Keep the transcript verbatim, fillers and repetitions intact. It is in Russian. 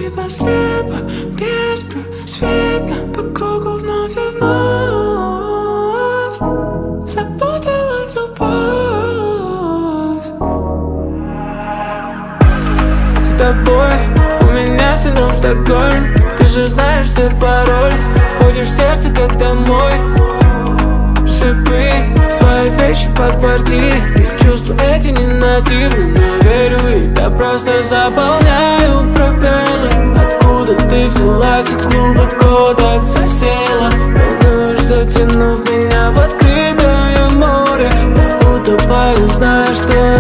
тебя слепо, беспросветно, по кругу вновь и вновь запуталась любовь. С тобой у меня синдром Стокгольм. Ты же знаешь все пароли, ходишь в сердце как домой. Шипы, твои вещи по квартире, и чувства эти не нативны, но верю им. Я просто заполняю пробелы. Откуда ты взялась и глубоко так засела? Волнуешь, затянув меня в открытое море. Я утопаю, зная, что